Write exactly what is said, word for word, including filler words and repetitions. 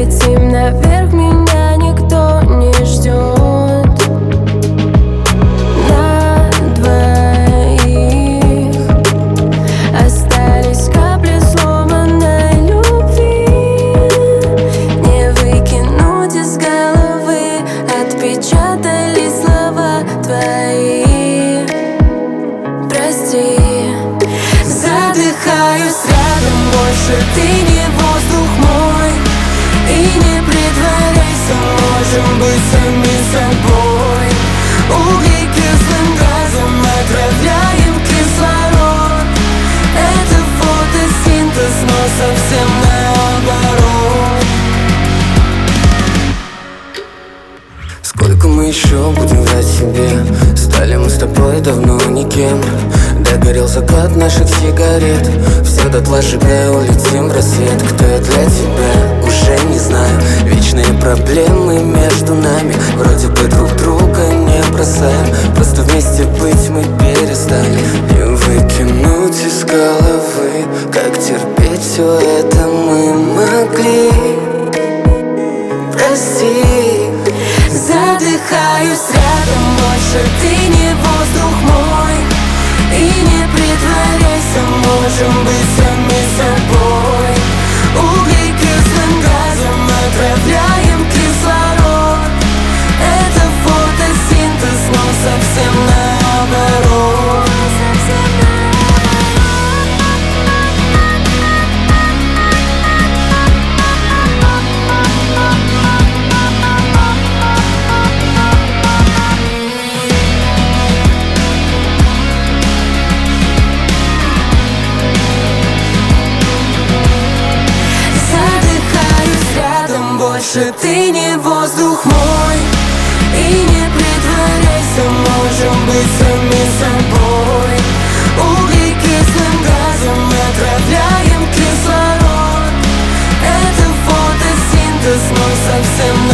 летим наверх, меня никто не ждет. На двоих остались капли сломанной любви. Не выкинуть из головы, отпечатали слова твои. Прости, задыхаюсь рядом, больше ты не воздух мой. И не притворяйся, можем быть сами собой. Углекислым газом отравляем кислород. Это фотосинтез, но совсем наоборот. Сколько мы еще будем врать себе? Стали мы с тобой давно никем. Догорел закат наших сигарет. Все дотла сжигая, улетим в рассвет. Кто я для тебя? Уже не знаю. Вечные проблемы между нами. Вроде бы друг друга не бросаем. Просто вместе быть мы перестали. Не выкинуть из головы, как терпеть все это мы могли. Прости, задыхаюсь рядом, больше ты не воздух мой. И не притворяйся, можем быть сами собой. Углекислым газом отравляем кислород. Это фотосинтез, но совсем наоборот. Больше ты не воздух мой. И не притворяйся, можем быть сами собой. Углекислым газом отравляем кислород. Это фотосинтез, но совсем